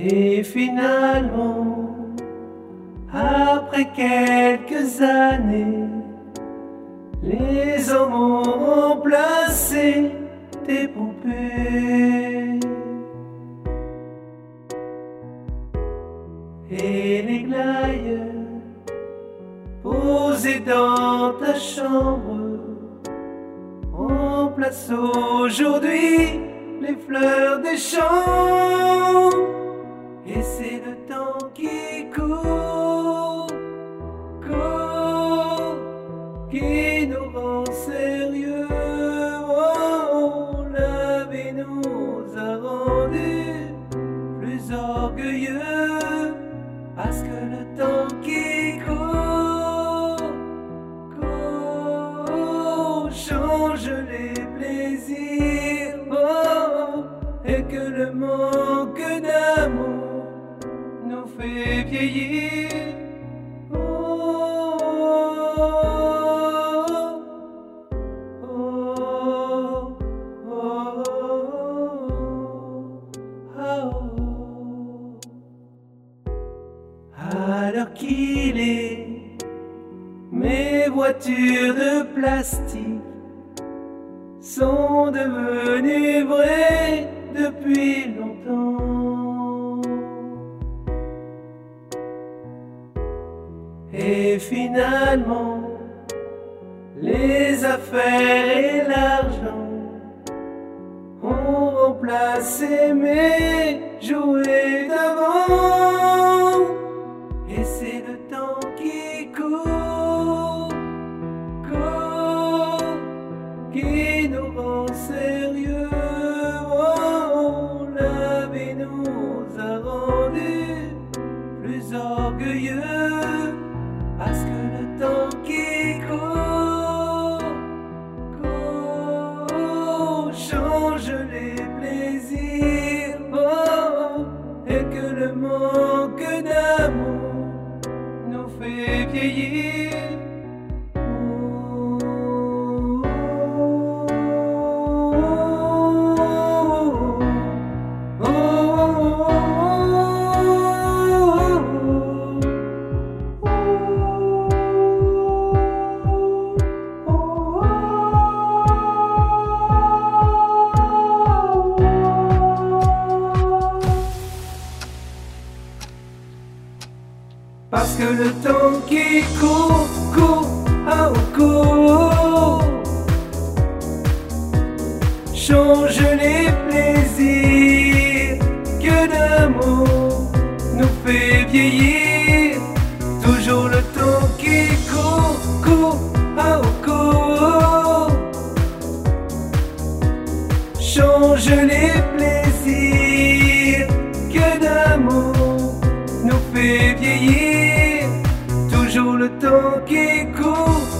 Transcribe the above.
Et finalement, après quelques années, les hommes ont remplacé tes poupées. Et les glaïeux posés dans ta chambre remplacent aujourd'hui les fleurs des champs. Et c'est le temps qui court, court, qui nous rend sérieux. Oh, la vie nous a rendus plus orgueilleux, parce que le temps qui court, court, change les plaisirs. Oh, et que le manque d'amour nous fait vieillir. Oh, oh, oh, oh, oh. Alors qu'il est, mes voitures de plastique sont devenues vraies depuis longtemps. Et finalement, les affaires et l'argent ont remplacé mes jouets d'avant. Et c'est le temps qui court, court, qui nous rend sérieux. Oh, la vie nous a rendus plus orgueilleux, parce que le temps qui court, court, change les plaisirs. Oh, et que le manque d'amour nous fait vieillir. Parce que le temps qui court, court, oh, court, change les plaisirs, que d'amour nous fait vieillir. Toujours le temps qui court, court, oh, court, change les plaisirs, que d'amour nous fait vieillir. Toujours le temps qui court,